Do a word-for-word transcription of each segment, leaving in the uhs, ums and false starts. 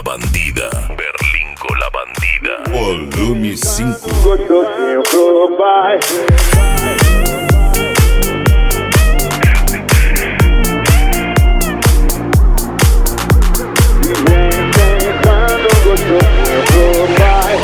Bandida. Berlim com la Bandida. Volume cinco. Gostosinho pro pai. Vem tentando gostosinho pro pai.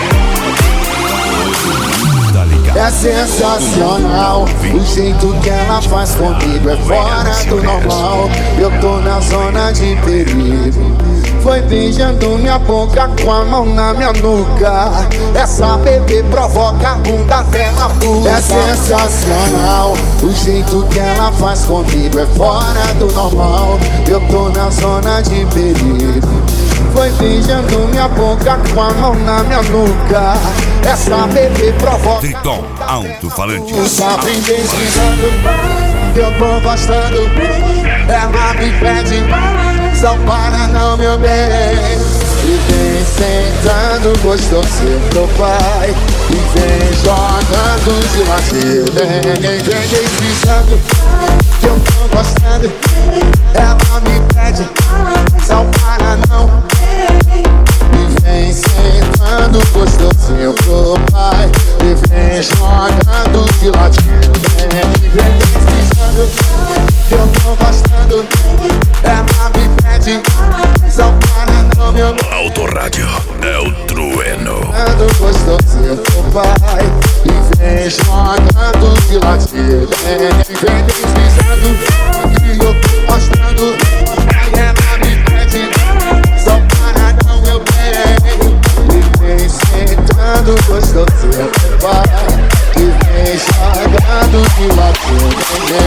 É sensacional, o jeito que ela faz comigo é fora do normal. Eu tô na zona de perigo. Foi beijando minha boca com a mão na minha nuca. Essa bebê provoca a bunda até na puta. É sensacional, o jeito que ela faz comigo é fora do normal. Eu tô na zona de perigo. Foi beijando minha boca com a mão na minha nuca. Essa bebê provoca. Triton Alto-Falante. Só vem pesquisando, eu tô gostando. Ela me pede, só para não, meu bem. E vem sentando gostosinho pro pai. E vem jogando de ladinho. Vem, vem pesquisando, eu tô gostando. Ela me pede, só para não. E vem sentando gostosinho pro pai. E vem jogando de ladinho. Vem, vem pesquisando, eu tô gostando. Ela me pede, só para não, meu bem. Autorádio é o trueno. Jogando gostosinho pro pai. E vem jogando de ladinho. Vem, vem pesquisando, que eu tô gostando. Aí ela me pede, só para não, meu bem. E vem sentando gostosinho pro pai. E vem jogando de ladinho.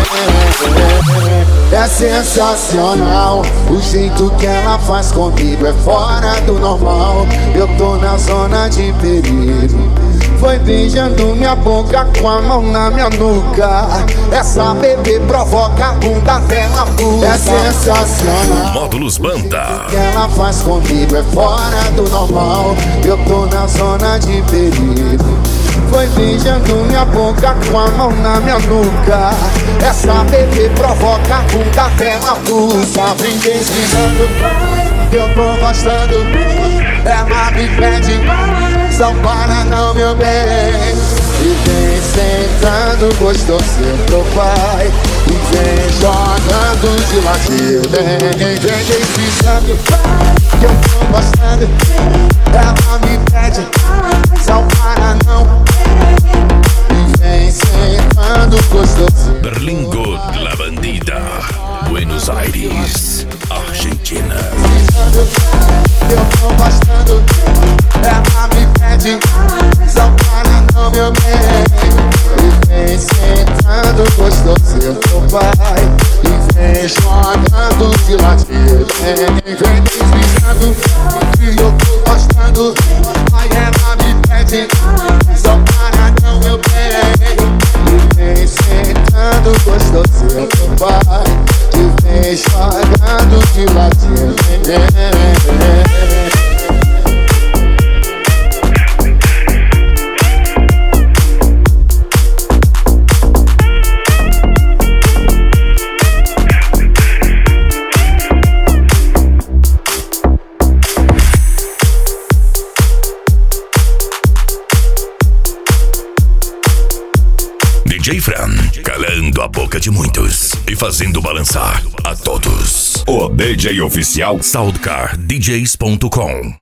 É sensacional, o jeito que ela faz comigo é fora do normal. Eu tô na zona de perigo. Foi beijando minha boca com a mão na minha nuca. Essa bebê provoca a bunda até na puta. É sensacional. Módulos Banda. O que ela faz comigo é fora do normal. Eu tô na zona de perigo. Foi beijando minha boca com a mão na minha nuca. Essa bebê provoca a bunda até na puta. Vem pesquisando, eu tô gostando. Ela me pede, só para não, meu bem. E vem sentando gostosinho pro pai. E vem jogando de ladinho. Vem, vem pesquisando, eu tô gostando. Ela me pede, só para não. E vem sentando gostosinho. Berlim com la Bandida. Buenos Aires, Argentina. Eu tô gostando, ela me pede, só para não, meu bem. E vem sentando gostosinho pro pai. E vem jogando de ladinho. Vem, vem deslizando, que eu tô gostando. Aí ela me pede, só para não, meu bem. E vem sentando gostosinho pro pai. E vem jogando de ladinho. D J Fran, calando a boca de muitos e fazendo balançar a todos. O D J oficial Soundcar D Js ponto com.